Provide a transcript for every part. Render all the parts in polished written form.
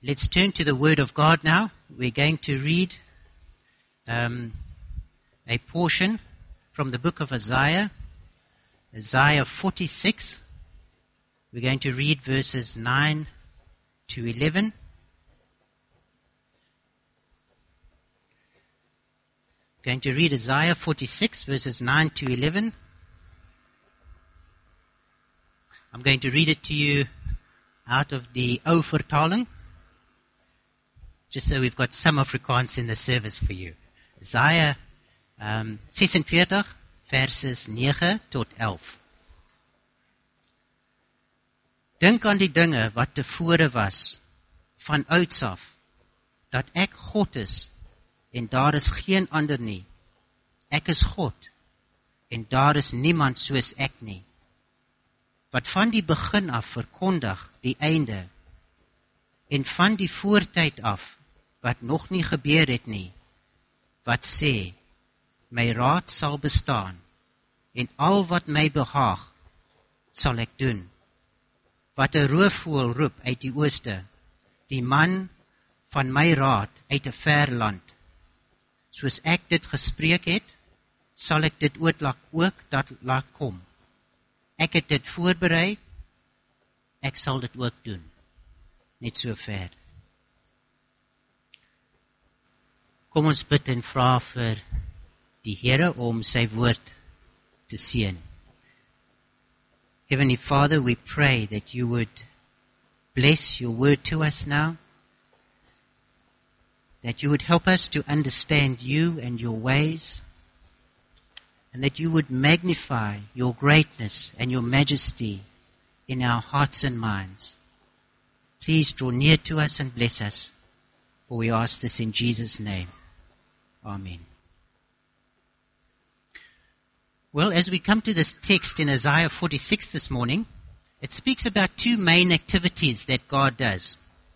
Let's turn to the Word of God now. We're going to read a portion from the book of Isaiah, Isaiah 46. We're going to read verses 9 to 11. Going to read Isaiah 46, verses 9 to 11. I'm going to read it to you out of the Ou Vertaling, just so we've got some Afrikaans in the service for you. Isaiah 46, verses 9 tot 11. Dink aan die dinge wat tevore was, van ouds af, dat ek God is, en daar is geen ander nie. Ek is God, en daar is niemand soos ek nie. Wat van die begin af verkondig die einde, en van die voortyd af, wat nog nie gebeur het nie, wat sê, my raad sal bestaan, en al wat my behaag, sal ek doen. Wat 'n roofvoël roep uit die ooste, die man van my raad uit 'n ver land. Soos ek dit gespreek het, sal ek dit ook dat laat kom. Ek het dit voorberei, ek sal dit ook doen. Net so ver. Kom ons bid en vra vir die Here om sy woord te seën. Heavenly Father, we pray that you would bless your word to us now, that you would help us to understand you and your ways, and that you would magnify your greatness and your majesty in our hearts and minds. Please draw near to us and bless us, for we ask this in Jesus' name. Amen. Well, as we come to this text in Isaiah 46 this morning, it speaks about two main activities that God does.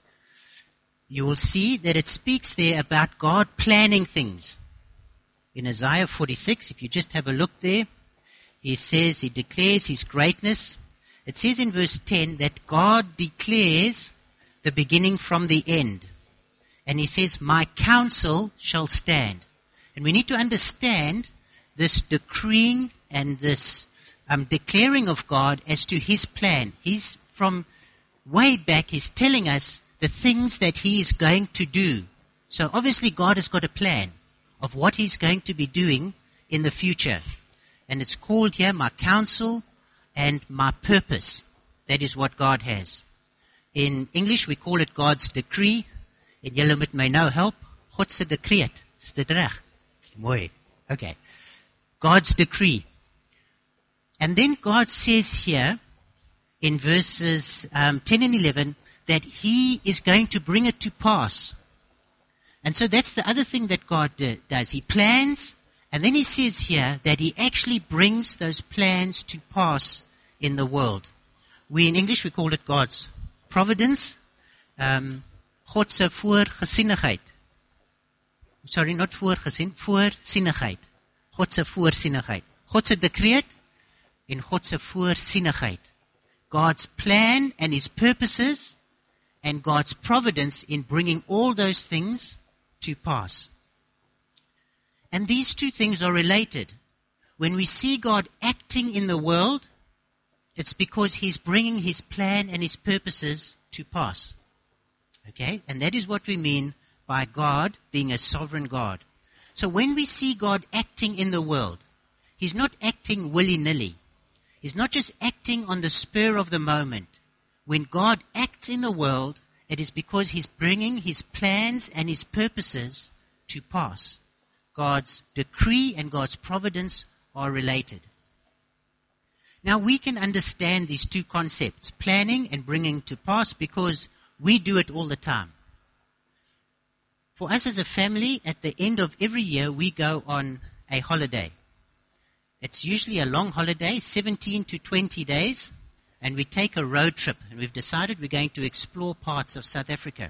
You will see that it speaks there about God planning things. In Isaiah 46, if you just have a look there, he declares his greatness. It says in verse 10 that God declares the beginning from the end. And he says, my counsel shall stand. And we need to understand this decreeing and this declaring of God as to his plan. He's from way back, he's telling us the things that he is going to do. So obviously God has got a plan of what he's going to be doing in the future. And it's called here my counsel and my purpose. That is what God has. In English we call it God's decree. En julle moet my nou help. God se dekreet. Is dit reg? Mooi. Okay. God's decree. And then God says here in verses 10 and 11 that he is going to bring it to pass. And so that's the other thing that God does. He plans, and then he says here that he actually brings those plans to pass in the world. In English we call it God's providence. God se voorsienigheid. Sorry, not voorgesien, voorsienigheid. God se voorsienigheid. God se dekreet en God se voorsienigheid. God's plan and his purposes and God's providence in bringing all those things to pass. And these two things are related. When we see God acting in the world, it's because he's bringing his plan and his purposes to pass. Okay? And that is what we mean by God being a sovereign God. So when we see God acting in the world, he's not acting willy-nilly. He's not just acting on the spur of the moment. When God acts in the world, it is because he's bringing his plans and his purposes to pass. God's decree and God's providence are related. Now we can understand these two concepts, planning and bringing to pass, because we do it all the time. For us as a family, at the end of every year, we go on a holiday. It's usually a long holiday, 17 to 20 days, and we take a road trip. And we've decided we're going to explore parts of South Africa.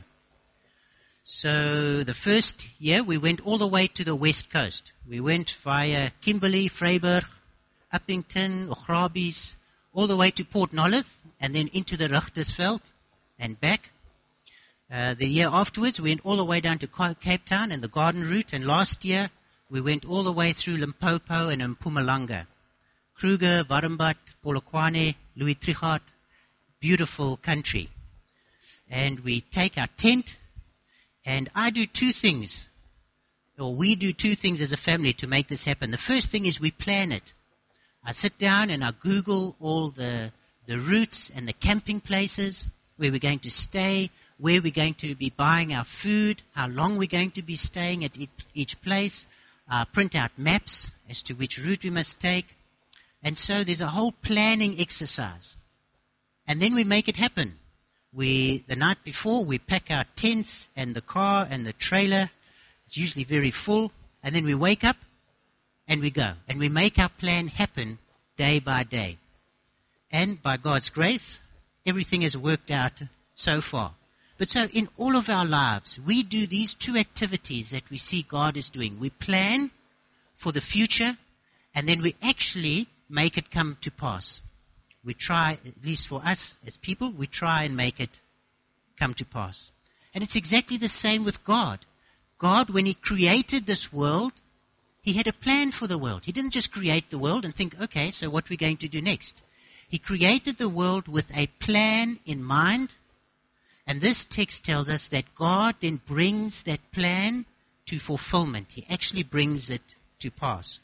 So the first year, we went all the way to the west coast. We went via Kimberley, Vryburg, Uppington, Ugrabies, all the way to Port Nolloth, and then into the Richtersveld and back. The year afterwards, we went all the way down to Cape Town and the Garden Route. And last year, we went all the way through Limpopo and Mpumalanga. Kruger, Warmbad, Polokwane, Louis Trichardt. Beautiful country. And we take our tent, and I do two things, or we do two things as a family to make this happen. The first thing is we plan it. I sit down and I Google all the routes and the camping places, where we're going to stay, where we're going to be buying our food, how long we're going to be staying at each place, print out maps as to which route we must take. And so there's a whole planning exercise. And then we make it happen. The night before, we pack our tents and the car and the trailer. It's usually very full. And then we wake up and we go. And we make our plan happen day by day. And by God's grace, everything has worked out so far. But so in all of our lives, we do these two activities that we see God is doing. We plan for the future, and then we actually make it come to pass. We try, at least for us as people, we try and make it come to pass. And it's exactly the same with God. God, when He created this world, He had a plan for the world. He didn't just create the world and think, okay, so what are we going to do next? He created the world with a plan in mind. And this text tells us that God then brings that plan to fulfillment. He actually brings it to pass.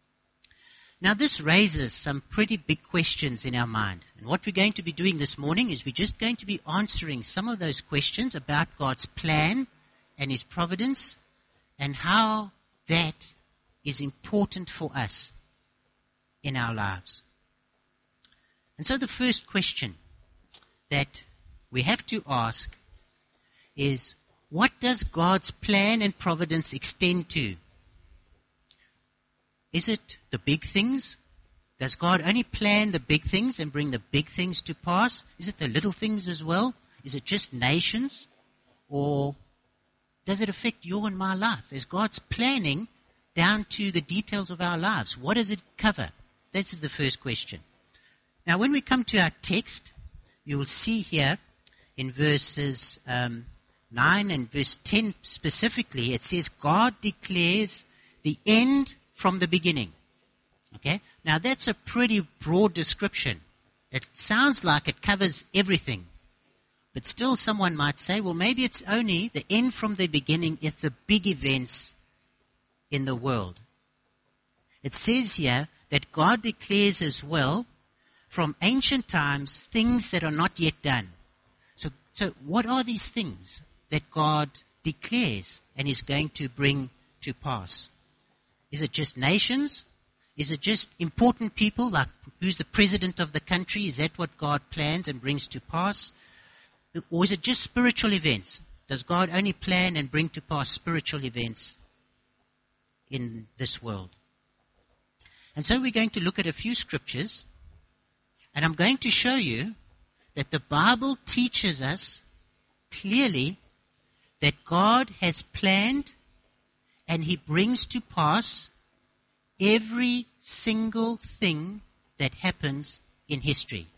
Now this raises some pretty big questions in our mind. And what we're going to be doing this morning is we're just going to be answering some of those questions about God's plan and His providence and how that is important for us in our lives. And so the first question that we have to ask is, what does God's plan and providence extend to? Is it the big things? Does God only plan the big things and bring the big things to pass? Is it the little things as well? Is it just nations? Or does it affect your and my life? Is God's planning down to the details of our lives? What does it cover? This is the first question. Now when we come to our text, you will see here in verses 9 and verse 10 specifically, it says, God declares the end from the beginning. Okay? Now that's a pretty broad description. It sounds like it covers everything. But still someone might say, well, maybe it's only the end from the beginning if the big events in the world. It says here that God declares as well from ancient times things that are not yet done. So what are these things that God declares and is going to bring to pass? Is it just nations? Is it just important people, like who's the president of the country? Is that what God plans and brings to pass? Or is it just spiritual events? Does God only plan and bring to pass spiritual events in this world? And so we're going to look at a few scriptures, and I'm going to show you that the Bible teaches us clearly that God has planned and He brings to pass every single thing that happens in history.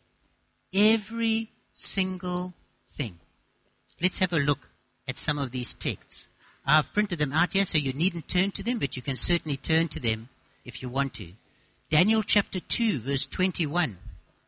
Every single thing. Let's have a look at some of these texts. I've printed them out here so you needn't turn to them, but you can certainly turn to them if you want to. Daniel chapter 2 verse 21.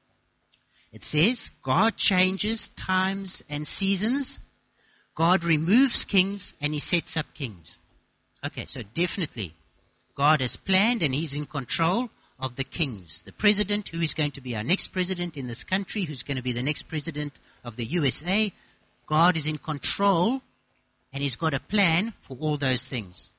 It says, God changes times and seasons. God removes kings and He sets up kings. Okay, so definitely God has planned and He's in control of the kings. The president, who is going to be our next president in this country, who's going to be the next president of the USA. God is in control and He's got a plan for all those things.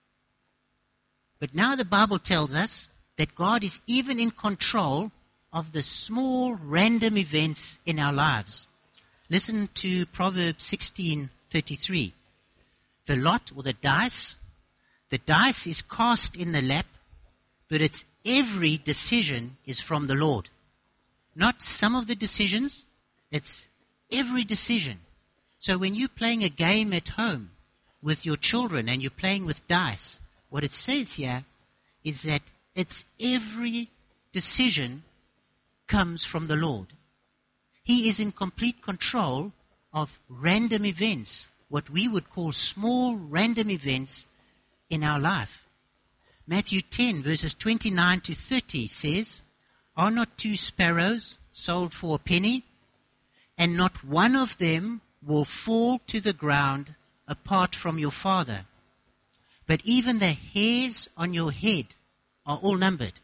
But now the Bible tells us that God is even in control of the small random events in our lives. Listen to Proverbs 16:33. The lot, or the dice is cast in the lap, but its every decision is from the Lord. Not some of the decisions, it's every decision. So when you're playing a game at home with your children and you're playing with dice, what it says here is that it's every decision comes from the Lord. He is in complete control of random events, what we would call small random events in our life. Matthew 10 verses 29 to 30 says, "Are not 2 sparrows sold for a penny? And not one of them will fall to the ground apart from your Father. But even the hairs on your head are all numbered."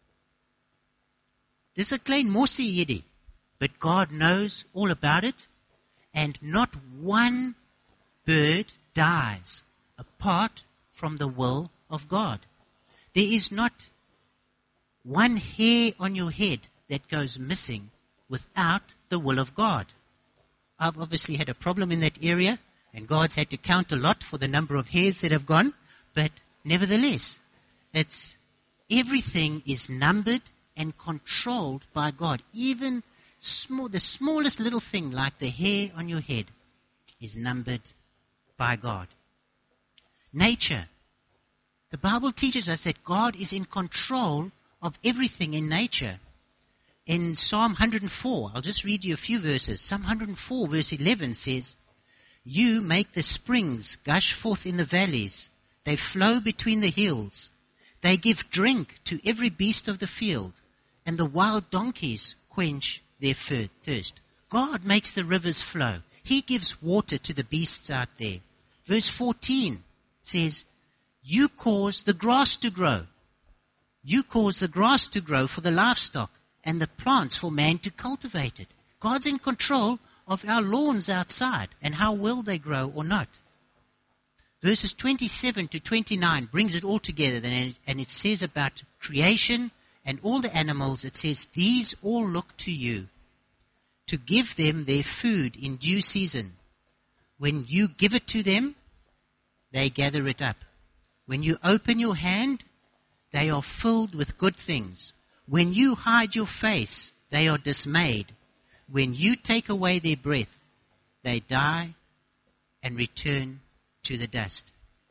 Dis 'n klein mossie hierdie, but God knows all about it, and not one bird dies apart from the will of God. There is not one hair on your head that goes missing without the will of God. I've obviously had a problem in that area, and God's had to count a lot for the number of hairs that have gone, but nevertheless, everything is numbered and controlled by God. Even the smallest little thing like the hair on your head is numbered by God. Nature. The Bible teaches us that God is in control of everything in nature. In Psalm 104, I'll just read you a few verses. Psalm 104 verse 11 says, "You make the springs gush forth in the valleys. They flow between the hills. They give drink to every beast of the field, and the wild donkeys quench their thirst." God makes the rivers flow. He gives water to the beasts out there. Verse 14 says, "You cause the grass to grow. You cause the grass to grow for the livestock, and the plants for man to cultivate it." God's in control of our lawns outside and how well they grow or not. Verses 27 to 29 brings it all together, and it says about creation and all the animals, it says, "These all look to you to give them their food in due season. When you give it to them, they gather it up. When you open your hand, they are filled with good things. When you hide your face, they are dismayed. When you take away their breath, they die and return to the dust."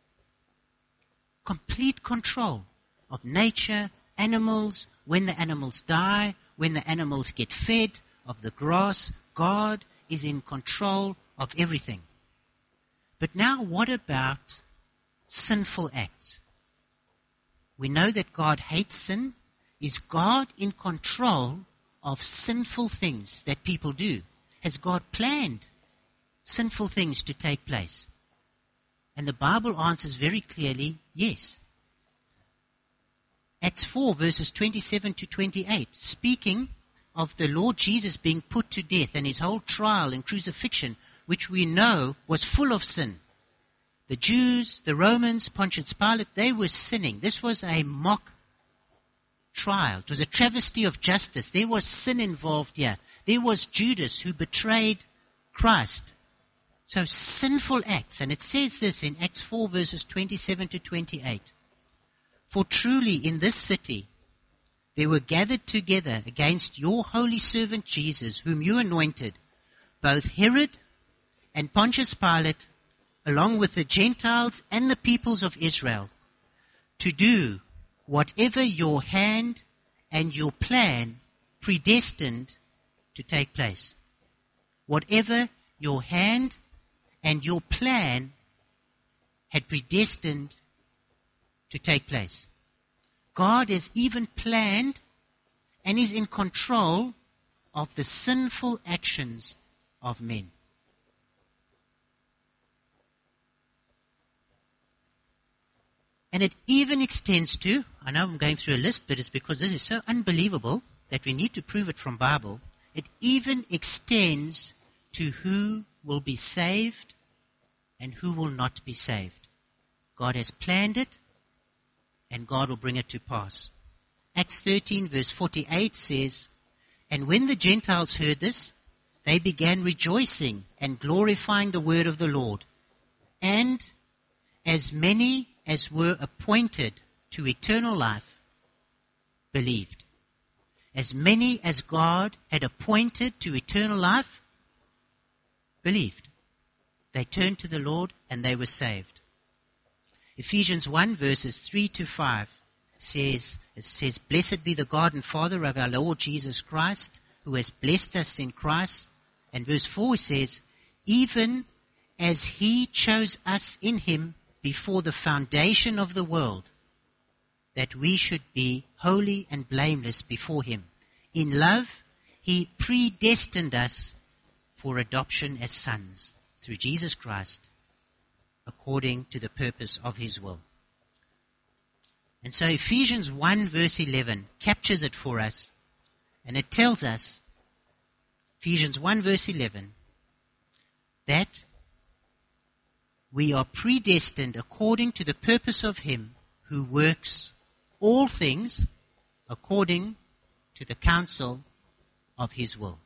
Complete control of nature, animals, when the animals die, when the animals get fed, of the grass. God is in control of everything. But now what about sinful acts? We know that God hates sin. Is God in control of sinful things that people do? Has God planned sinful things to take place? And the Bible answers very clearly, yes. Acts 4 verses 27 to 28, speaking of the Lord Jesus being put to death and his whole trial and crucifixion, which we know was full of sin. The Jews, the Romans, Pontius Pilate, they were sinning. This was a mock trial. It was a travesty of justice. There was sin involved here. There was Judas who betrayed Christ. So sinful acts. And it says this in Acts 4 verses 27 to 28. "For truly in this city they were gathered together against your holy servant Jesus, whom you anointed, both Herod and Pontius Pilate, along with the Gentiles and the peoples of Israel, to do whatever your hand and your plan predestined to take place." Whatever your hand and your plan had predestined to take place. God has even planned and is in control of the sinful actions of men. And it even extends to, I know I'm going through a list, but it's because this is so unbelievable that we need to prove it from Bible. It even extends to who will be saved and who will not be saved. God has planned it, and God will bring it to pass. Acts 13 verse 48 says, "And when the Gentiles heard this, they began rejoicing and glorifying the word of the Lord. And as many as were appointed to eternal life believed." As many as God had appointed to eternal life believed. They turned to the Lord and they were saved. Ephesians 1 verses 3 to 5 says, "Blessed be the God and Father of our Lord Jesus Christ, who has blessed us in Christ." And verse 4 says, even as he chose us in him before the foundation of the world, that we should be holy and blameless before him. In love, he predestined us for adoption as sons through Jesus Christ, according to the purpose of his will. And so Ephesians 1 verse 11 captures it for us, and it tells us, Ephesians 1 verse 11, that we are predestined according to the purpose of him who works all things according to the counsel of his will.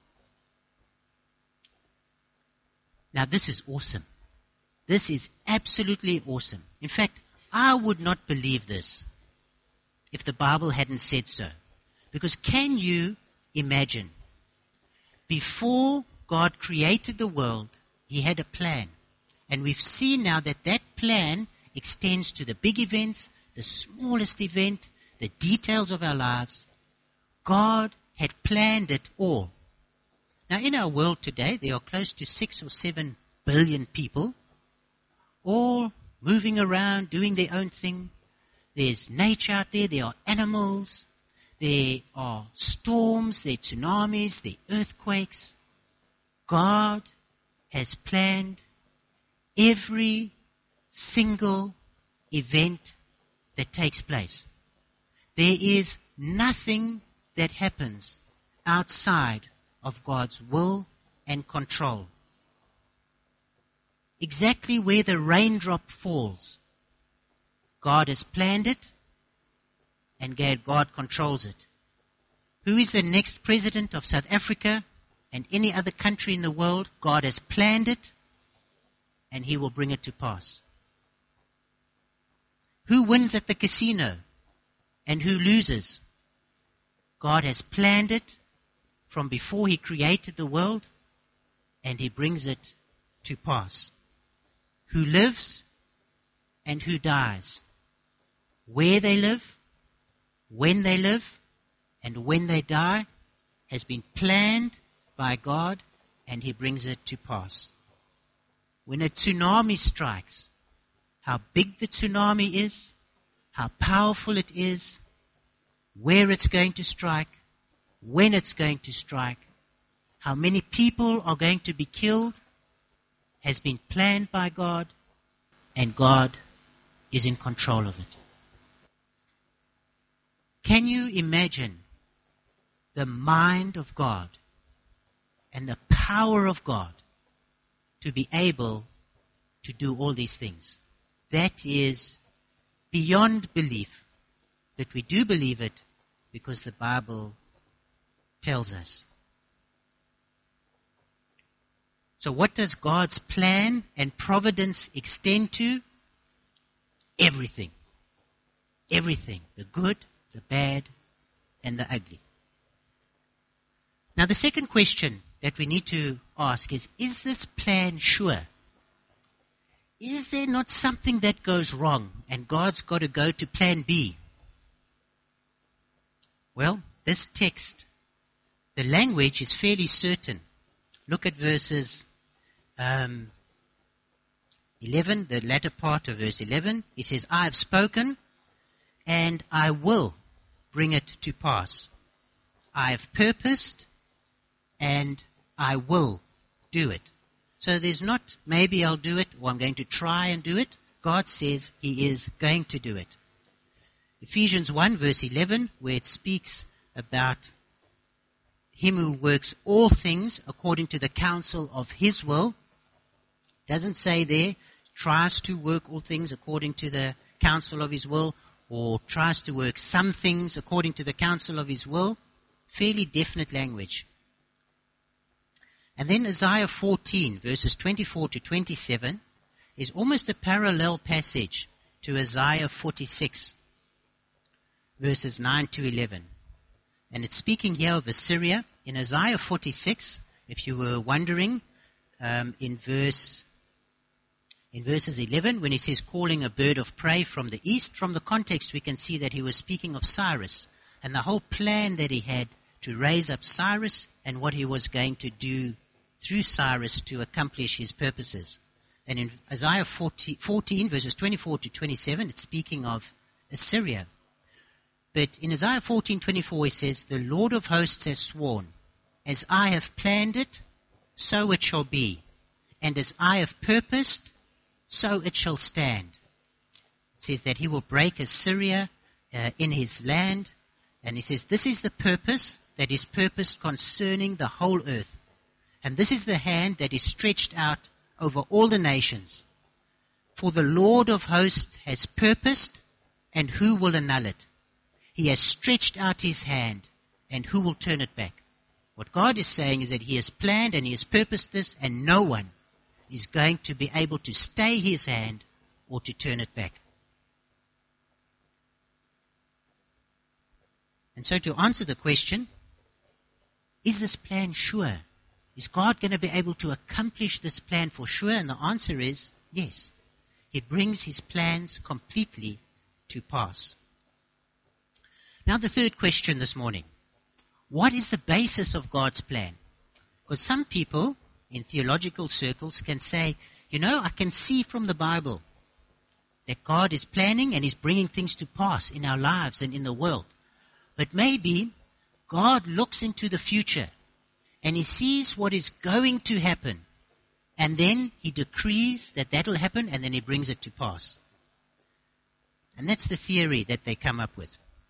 Now this is awesome. This is absolutely awesome. In fact, I would not believe this if the Bible hadn't said so. Because can you imagine? Before God created the world, he had a plan. And we've seen now that that plan extends to the big events, the smallest event, the details of our lives. God had planned it all. Now in our world today, there are close to 6 or 7 billion people, all moving around, doing their own thing. There's nature out there, there are animals, there are storms, there are tsunamis, there are earthquakes. God has planned every single event that takes place. There is nothing that happens outside of God's will and control. Exactly where the raindrop falls, God has planned it, and God controls it. Who is the next president of South Africa and any other country in the world? God has planned it, and he will bring it to pass. Who wins at the casino and who loses? God has planned it from before he created the world, and he brings it to pass. Who lives and who dies? Where they live, when they live, and when they die has been planned by God, and he brings it to pass. When a tsunami strikes, how big the tsunami is, how powerful it is, where it's going to strike, when it's going to strike, how many people are going to be killed, has been planned by God, and God is in control of it. Can you imagine the mind of God and the power of God to be able to do all these things? That is beyond belief, but we do believe it because the Bible tells us. So what does God's plan and providence extend to? Everything. Everything. The good, the bad, and the ugly. Now the second question that we need to ask is this plan sure? Is there not something that goes wrong and God's got to go to plan B? Well, this text, the language is fairly certain. Look at verses 11, the latter part of verse 11. It says, I have spoken and I will bring it to pass. I have purposed and I will do it. So there's not maybe I'll do it or I'm going to try and do it. God says he is going to do it. Ephesians 1 verse 11, where it speaks about him who works all things according to the counsel of his will, doesn't say there tries to work all things according to the counsel of his will, or tries to work some things according to the counsel of his will. Fairly definite language. And then Isaiah 14 verses 24 to 27 is almost a parallel passage to Isaiah 46 verses 9 to 11. And it's speaking here of Assyria. In Isaiah 46, if you were wondering, in verses 11, when he says calling a bird of prey from the east, from the context we can see that he was speaking of Cyrus and the whole plan that he had to raise up Cyrus and what he was going to do through Cyrus to accomplish his purposes. And in Isaiah 14, verses 24 to 27, it's speaking of Assyria. But in Isaiah 14:24 it says, "The Lord of hosts has sworn, as I have planned it, so it shall be. And as I have purposed, so it shall stand." It says that he will break Assyria in his land. And he says, this is the purpose that is purposed concerning the whole earth. And this is the hand that is stretched out over all the nations. For the Lord of hosts has purposed, and who will annul it? He has stretched out his hand, and who will turn it back? What God is saying is that he has planned and he has purposed this, and no one is going to be able to stay his hand or to turn it back. And so to answer the question, is this plan sure? Is God going to be able to accomplish this plan for sure? And the answer is yes. He brings his plans completely to pass. Now the third question this morning. What is the basis of God's plan? Because some people in theological circles can say, I can see from the Bible that God is planning and is bringing things to pass in our lives and in the world. But maybe God looks into the future and he sees what is going to happen, and then he decrees that will happen, and then he brings it to pass. And that's the theory that they come up with.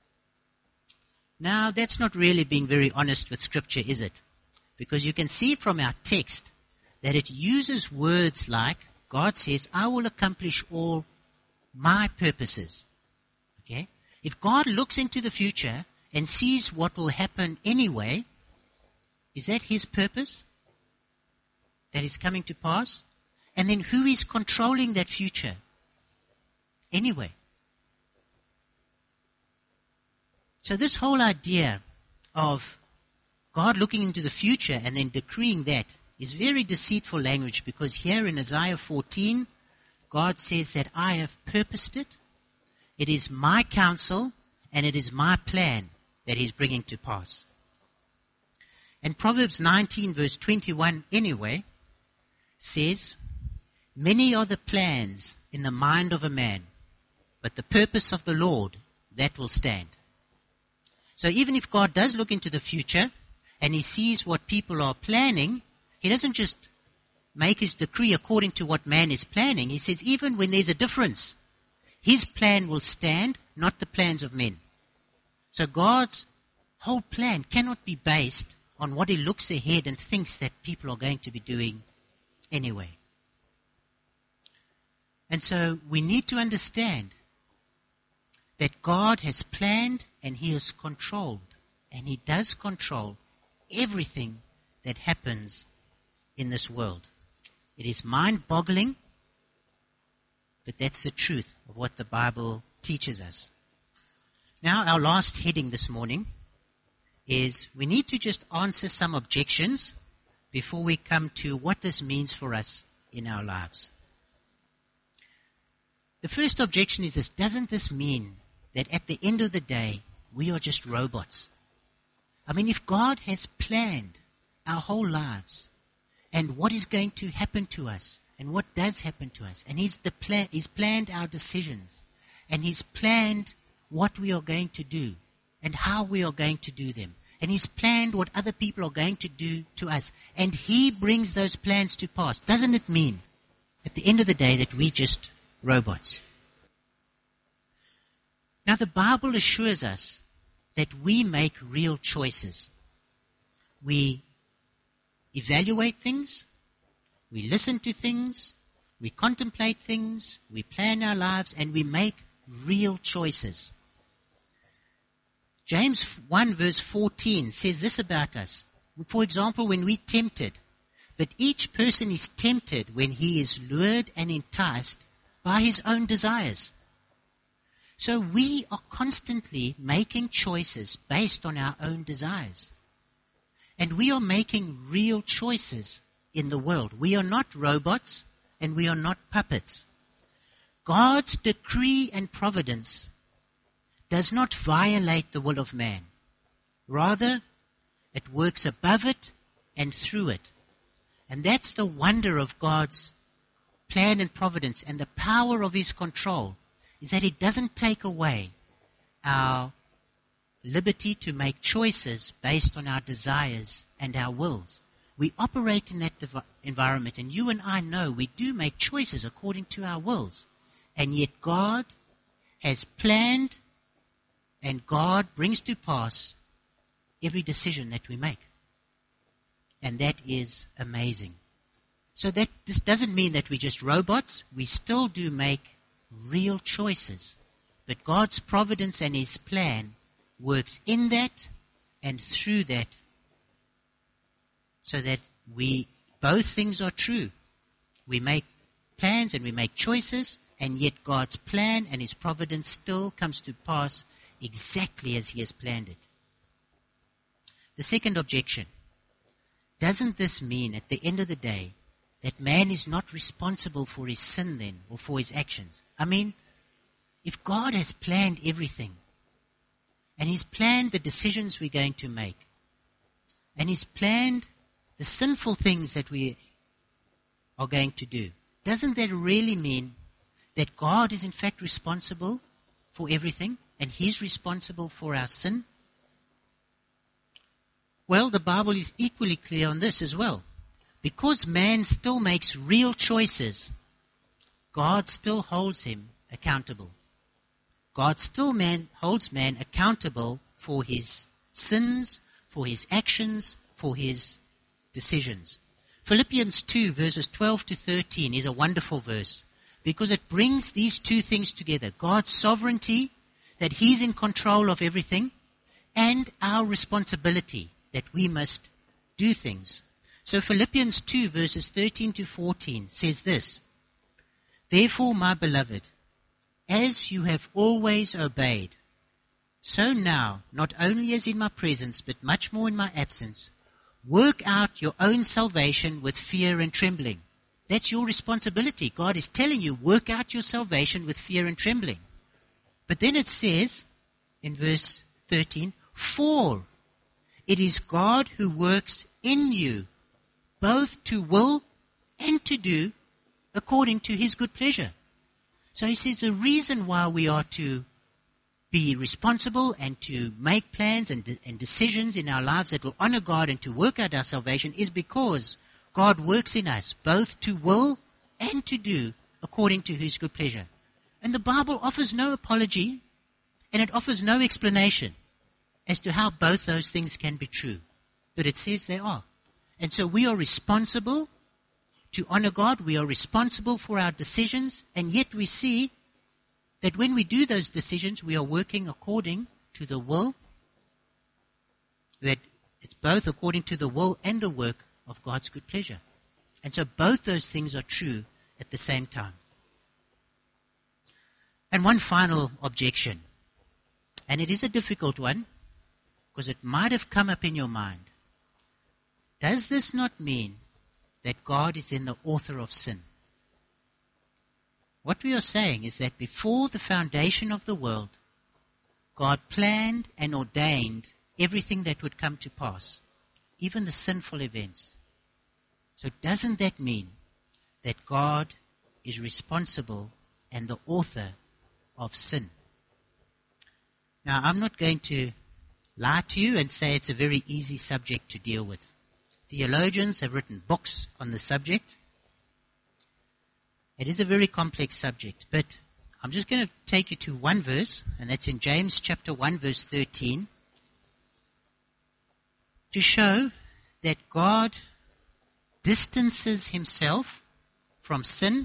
Now, that's not really being very honest with Scripture, is it? Because you can see from our text that it uses words like, God says, I will accomplish all my purposes. Okay? If God looks into the future and sees what will happen anyway, is that his purpose that is coming to pass? And then who is controlling that future anyway? So this whole idea of God looking into the future and then decreeing that is very deceitful language, because here in Isaiah 14, God says that I have purposed it. It is my counsel and it is my plan that he's bringing to pass. And Proverbs 19 verse 21 anyway says, many are the plans in the mind of a man, but the purpose of the Lord, that will stand. So even if God does look into the future and he sees what people are planning, he doesn't just make his decree according to what man is planning. He says even when there's a difference, his plan will stand, not the plans of men. So God's whole plan cannot be based on what he looks ahead and thinks that people are going to be doing anyway. And so we need to understand that God has planned and he has controlled, and he does control everything that happens in this world. It is mind-boggling, but that's the truth of what the Bible teaches us. Now, our last heading this morning is we need to just answer some objections before we come to what this means for us in our lives. The first objection is this: doesn't this mean that at the end of the day, we are just robots? I mean, if God has planned our whole lives and what is going to happen to us and what does happen to us, and He's planned our decisions, and He's planned what we are going to do and how we are going to do them, and He's planned what other people are going to do to us, and He brings those plans to pass, doesn't it mean at the end of the day that we're just robots? Now, the Bible assures us that we make real choices. We evaluate things, we listen to things, we contemplate things, we plan our lives, and we make real choices. James 1 verse 14 says this about us. For example, when we're tempted, but each person is tempted when he is lured and enticed by his own desires. So we are constantly making choices based on our own desires. And we are making real choices in the world. We are not robots and we are not puppets. God's decree and providence does not violate the will of man. Rather, it works above it and through it. And that's the wonder of God's plan and providence and the power of His control, is that He doesn't take away our liberty to make choices based on our desires and our wills. We operate in that environment, and you and I know we do make choices according to our wills. And yet God has planned, and God brings to pass every decision that we make. And that is amazing. So that this doesn't mean that we're just robots. We still do make real choices. But God's providence and His plan works in that and through that, so that both things are true. We make plans and we make choices, and yet God's plan and His providence still comes to pass exactly as He has planned it. The second objection: doesn't this mean at the end of the day that man is not responsible for his sin then, or for his actions? I mean, if God has planned everything, and He's planned the decisions we're going to make, and He's planned the sinful things that we are going to do, doesn't that really mean that God is in fact responsible for everything, and He's responsible for our sin? Well, the Bible is equally clear on this as well. Because man still makes real choices, God still holds him accountable. God still holds man accountable for his sins, for his actions, for his decisions. Philippians 2 verses 12 to 13 is a wonderful verse, because it brings these two things together: God's sovereignty, that He's in control of everything, and our responsibility, that we must do things. So Philippians 2 verses 13 to 14 says this: Therefore, my beloved, as you have always obeyed, so now, not only as in my presence, but much more in my absence, work out your own salvation with fear and trembling. That's your responsibility. God is telling you, work out your salvation with fear and trembling. But then it says, in verse 13, for it is God who works in you, both to will and to do according to His good pleasure. So he says the reason why we are to be responsible and to make plans and decisions in our lives that will honor God and to work out our salvation is because God works in us, both to will and to do according to His good pleasure. And the Bible offers no apology, and it offers no explanation as to how both those things can be true. But it says they are. And so we are responsible to honor God. We are responsible for our decisions, and yet we see that when we do those decisions, we are working according to the will, that it's both according to the will and the work of God's good pleasure. And so both those things are true at the same time. And one final objection, and it is a difficult one, because it might have come up in your mind. Does this not mean that God is then the author of sin? What we are saying is that before the foundation of the world, God planned and ordained everything that would come to pass, even the sinful events. So doesn't that mean that God is responsible and the author of sin? Now, I'm not going to lie to you and say it's a very easy subject to deal with. Theologians have written books on the subject. It is a very complex subject, but I'm just going to take you to one verse, and that's in James chapter 1, verse 13, to show that God distances Himself from sin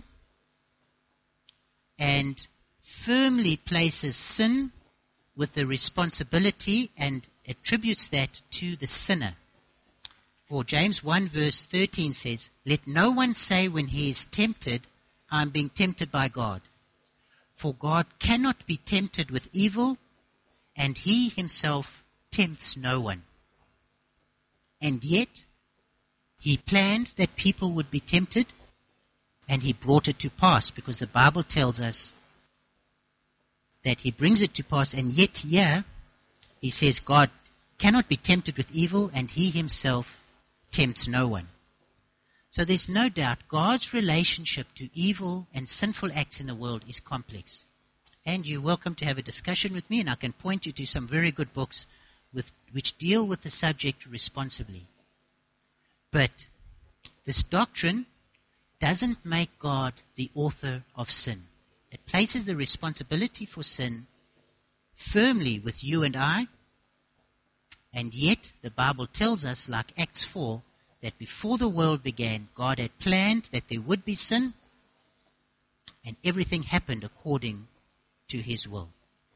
and firmly places sin with the responsibility and attributes that to the sinner. For James 1 verse 13 says, let no one say when he is tempted, I am being tempted by God. For God cannot be tempted with evil, and He Himself tempts no one. And yet, He planned that people would be tempted, and He brought it to pass, because the Bible tells us that He brings it to pass, and yet here, He says God cannot be tempted with evil, and He Himself tempts no one. So there's no doubt God's relationship to evil and sinful acts in the world is complex. And you're welcome to have a discussion with me, and I can point you to some very good books which deal with the subject responsibly. But this doctrine doesn't make God the author of sin. It places the responsibility for sin firmly with you and I, and yet the Bible tells us, like Acts 4, that before the world began, God had planned that there would be sin, and everything happened according to His will.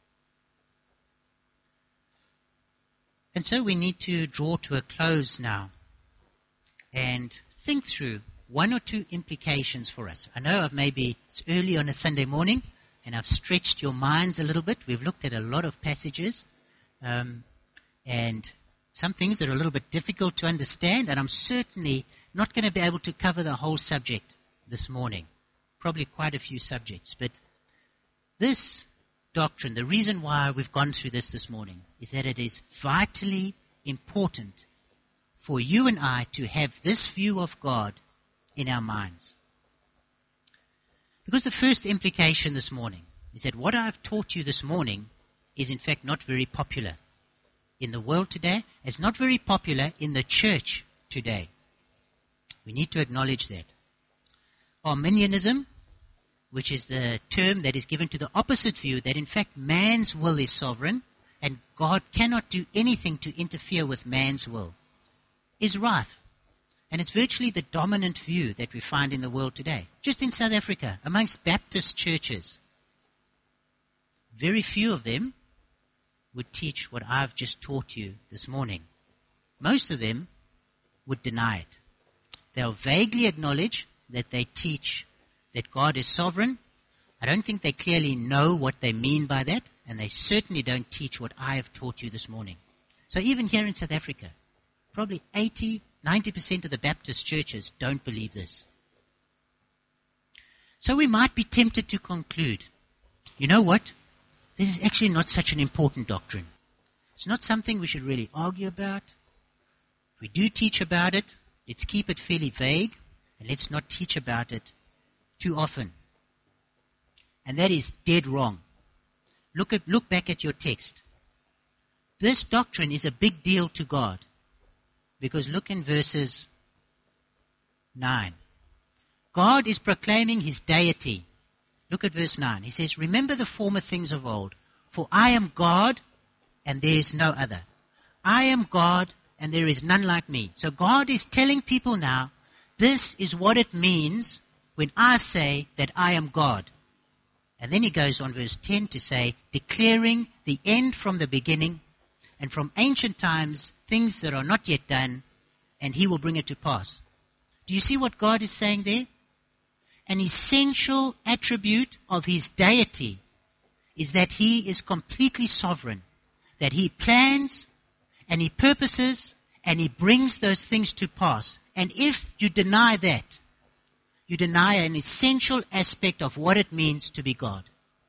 And so we need to draw to a close now and think through one or two implications for us. I know it's early on a Sunday morning, and I've stretched your minds a little bit. We've looked at a lot of passages, and some things that are a little bit difficult to understand, and I'm certainly not going to be able to cover the whole subject this morning. Probably quite a few subjects. But this doctrine, the reason why we've gone through this morning, is that it is vitally important for you and I to have this view of God in our minds. Because the first implication this morning is that what I've taught you this morning is in fact not very popular in the world today. It's not very popular in the church today. We need to acknowledge that. Arminianism, which is the term that is given to the opposite view, that in fact man's will is sovereign and God cannot do anything to interfere with man's will, is rife. And it's virtually the dominant view that we find in the world today. Just in South Africa, amongst Baptist churches, very few of them would teach what I've just taught you this morning. Most of them would deny it. They'll vaguely acknowledge that they teach that God is sovereign. I don't think they clearly know what they mean by that, and they certainly don't teach what I have taught you this morning. So even here in South Africa, probably 90% of the Baptist churches don't believe this. So we might be tempted to conclude, you know what? This is actually not such an important doctrine. It's not something we should really argue about. If we do teach about it, let's keep it fairly vague, and let's not teach about it too often. And that is dead wrong. Look back at your text. This doctrine is a big deal to God. Because look in verses 9. God is proclaiming His deity. Look at verse 9. He says, "Remember the former things of old, for I am God and there is no other. I am God and there is none like me." So God is telling people now, this is what it means when I say that I am God. And then he goes on verse 10 to say, declaring the end from the beginning, and from ancient times things that are not yet done, and He will bring it to pass. Do you see what God is saying there? An essential attribute of His deity is that He is completely sovereign, that He plans and He purposes and He brings those things to pass. And if you deny that, you deny an essential aspect of what it means to be God.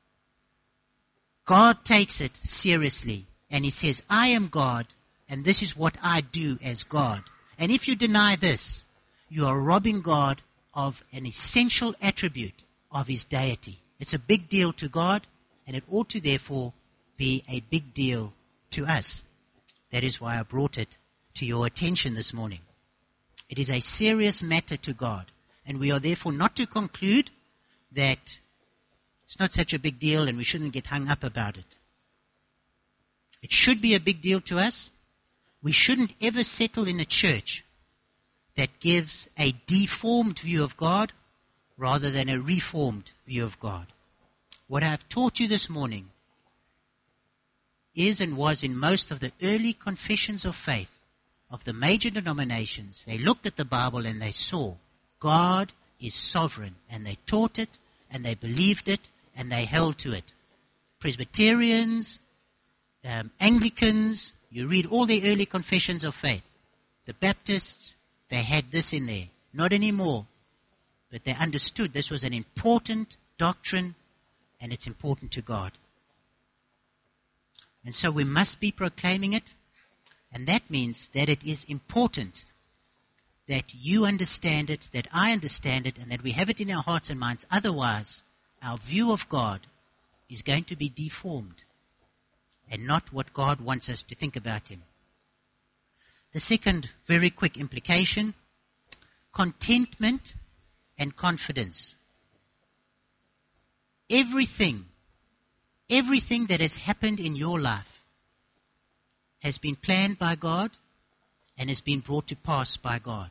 God takes it seriously, and He says, I am God, and this is what I do as God. And if you deny this, you are robbing God of an essential attribute of His deity. It's a big deal to God, and it ought to therefore be a big deal to us. That is why I brought it to your attention this morning. It is a serious matter to God, and we are therefore not to conclude that it's not such a big deal and we shouldn't get hung up about it. It should be a big deal to us. We shouldn't ever settle in a church that gives a deformed view of God rather than a reformed view of God. What I have taught you this morning is and was in most of the early confessions of faith of the major denominations. They looked at the Bible and they saw God is sovereign, and they taught it and they believed it and they held to it. Presbyterians, Anglicans, you read all the early confessions of faith. The Baptists, they had this in there. Not anymore. But they understood this was an important doctrine and it's important to God. And so we must be proclaiming it. And that means that it is important that you understand it, that I understand it, and that we have it in our hearts and minds. Otherwise, our view of God is going to be deformed and not what God wants us to think about Him. The second very quick implication, contentment and confidence. Everything that has happened in your life has been planned by God and has been brought to pass by God.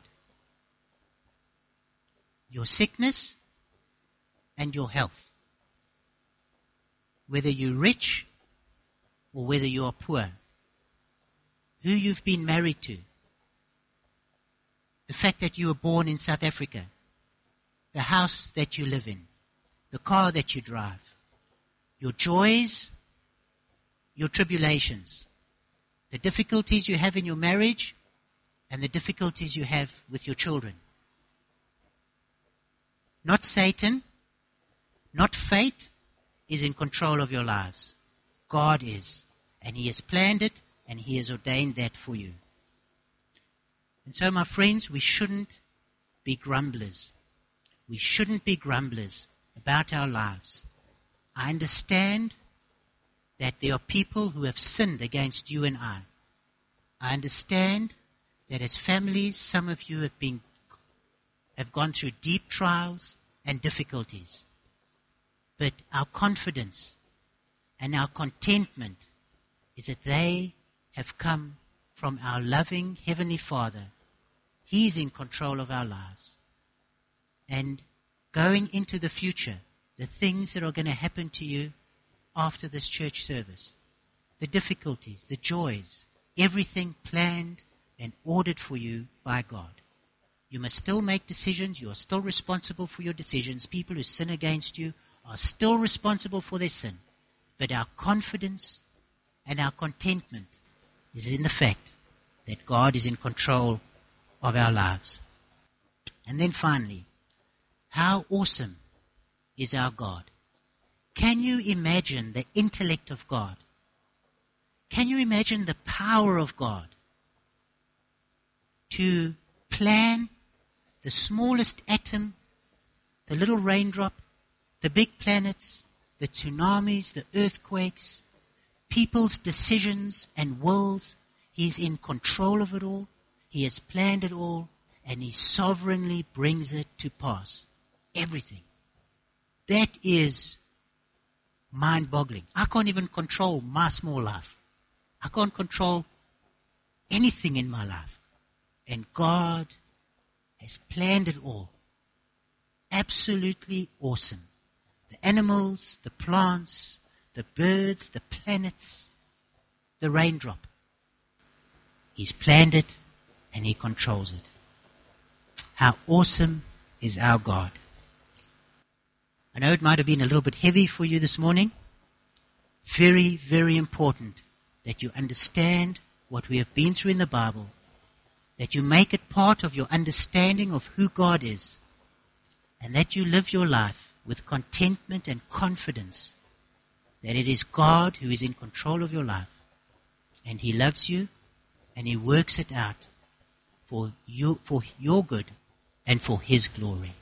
Your sickness and your health. Whether you're rich or whether you are poor. Who you've been married to. The fact that you were born in South Africa. The house that you live in. The car that you drive. Your joys, your tribulations. The difficulties you have in your marriage and the difficulties you have with your children. Not Satan, not fate is in control of your lives. God is. And He has planned it and He has ordained that for you. And so, my friends, we shouldn't be grumblers. We shouldn't be grumblers about our lives. I understand that there are people who have sinned against you and I. I understand that as families, some of you have gone through deep trials and difficulties. But our confidence and our contentment is that they have come from our loving Heavenly Father. He's in control of our lives. And going into the future, the things that are going to happen to you after this church service, the difficulties, the joys, everything planned and ordered for you by God. You must still make decisions. You are still responsible for your decisions. People who sin against you are still responsible for their sin. But our confidence and our contentment is in the fact that God is in control of our lives. And then finally, how awesome is our God? Can you imagine the intellect of God? Can you imagine the power of God to plan the smallest atom, the little raindrop, the big planets, the tsunamis, the earthquakes, people's decisions and wills? He's in control of it all. He has planned it all, and He sovereignly brings it to pass. Everything. That is mind-boggling. I can't even control my small life. I can't control anything in my life. And God has planned it all. Absolutely awesome. The animals, the plants, the birds, the planets, the raindrop. He's planned it and He controls it. How awesome is our God. I know it might have been a little bit heavy for you this morning. Very, very important that you understand what we have been through in the Bible, that you make it part of your understanding of who God is, and that you live your life with contentment and confidence that it is God who is in control of your life, and He loves you, and He works it out for your good and for His glory.